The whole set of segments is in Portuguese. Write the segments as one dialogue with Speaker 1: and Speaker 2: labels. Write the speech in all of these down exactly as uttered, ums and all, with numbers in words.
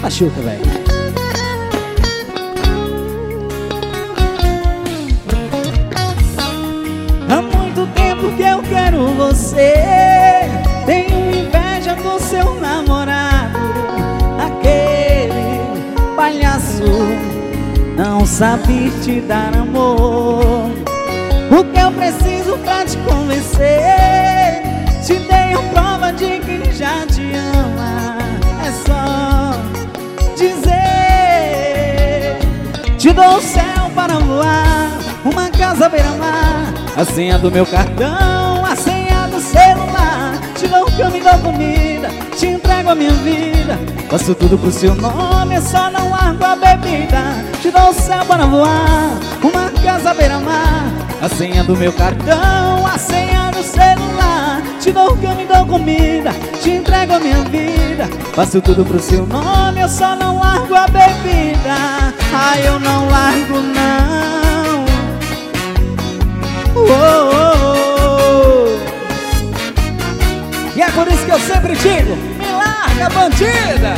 Speaker 1: Machuca, velho. Há muito tempo que eu quero você. Tenho inveja do seu namorado. Aquele palhaço não sabe te dar amor. O que eu preciso pra te convencer? Te dei a prova de que já te ama. É só dizer. Te dou o céu para voar, uma casa beira-mar, a senha do meu cartão, a senha do celular. Te dou cama e dou comida, te entrego a minha vida. Faço tudo pro seu nome, só não largo a bebida. Te dou o céu para voar, uma casa beira-mar, a senha do meu cartão, a senha do celular. Te dou cama e dou comida, te entrego a minha vida. Faço tudo pro seu nome, eu só não largo a bebida. Ai, eu não largo não. Oh, oh, oh. E é por isso que eu sempre digo: me larga, bandida.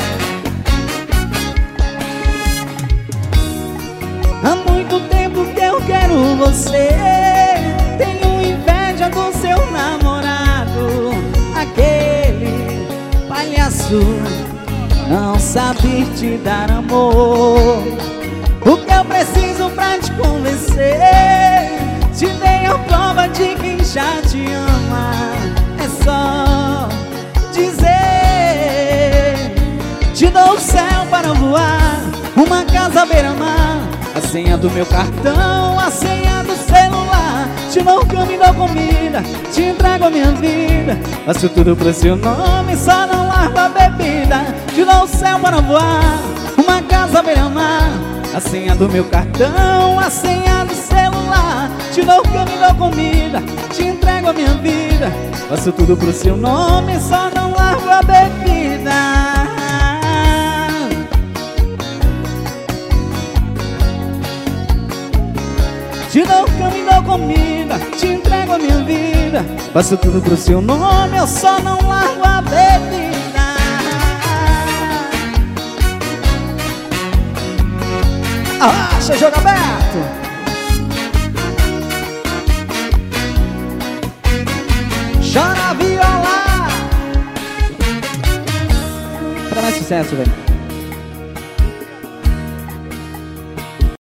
Speaker 1: Há muito tempo que eu quero você. Tenho inveja do seu namorado. Aquele palhaço não sabe te dar amor. O que eu preciso pra te convencer? Te dei a prova de quem já te ama. É só dizer. Te dou o céu para voar, uma casa à beira-mar, a senha do meu cartão, a senha do celular. Te dou cama e dou comida, te entrego a minha vida. Faço tudo pro seu nome, só não largo a bebida. Te dou o céu para voar, uma casa à beira-mar, a senha do meu cartão, a senha do celular. Te dou cama e dou comida, te entrego a minha vida. Faço tudo pro seu nome, só não largo a bebida. Te dou cama e dou comida, te entrego a minha vida. Faço tudo pro seu nome, eu só não largo a bebida. Arracha, jogo aberto. Chora viola. Pra mais sucesso, velho.